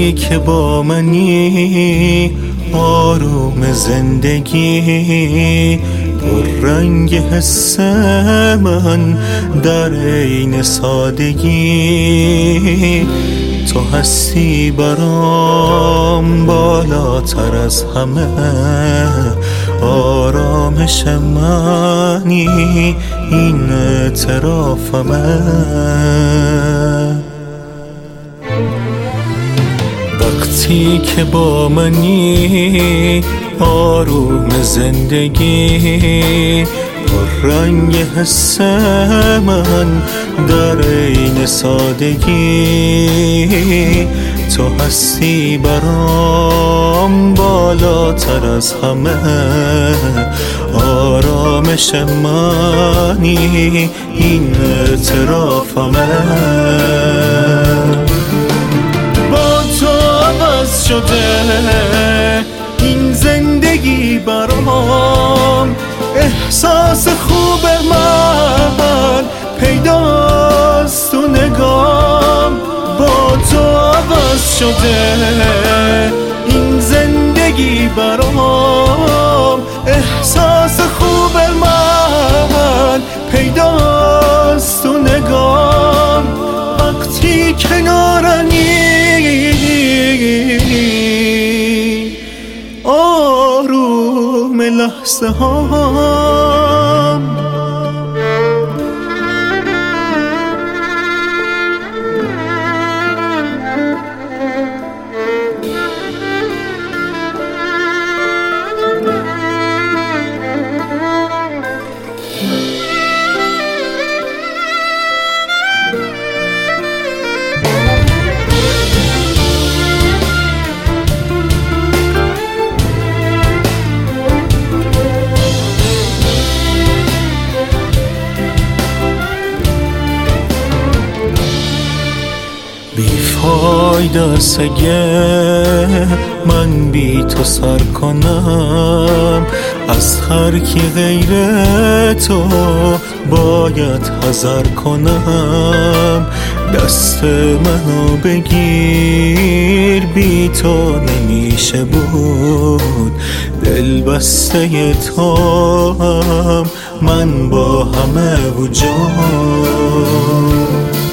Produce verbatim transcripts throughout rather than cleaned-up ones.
وقتی که با منی آروم زندگی، پر رنگ حس من در عین سادگی. تو هستی برام بالاتر از همه، آرامش منی این اعترافمه. وقتی که با منی آروم زندگی، پر رنگ حس من در عین سادگی. تو هستی برام بالاتر از همه، آرامش منی این اعترافمه. با تو عوض شده این زندگی برام، احساس خوب من پیداست تو نگام. با تو عوض شده این زندگی برام، احساس خوب من پیداست تو نگام. وقتی کنارنی آروم لحظه هام. بیفایده است اگه من بی تو سر کنم، از هر کی غیر تو باید حذر کنم. دست منو بگیر، بی تو نمیشه بود. دل بسته تو هم من با همه وجود.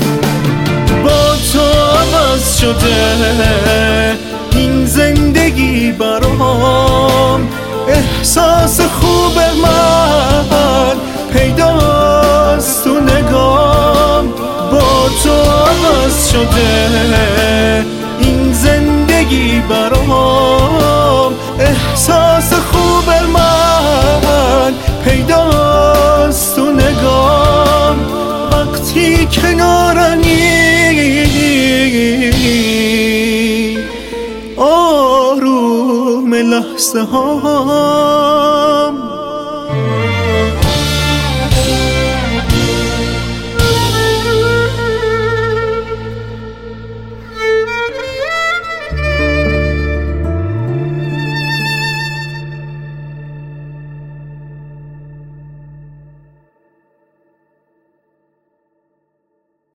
شده این زندگی برام، احساس خوب من پیداست تو نگام. با تو عوض شده این زندگی برام، احساس خوب من پیداست تو نگام. وقتی کنارنی آروم لحظه ها.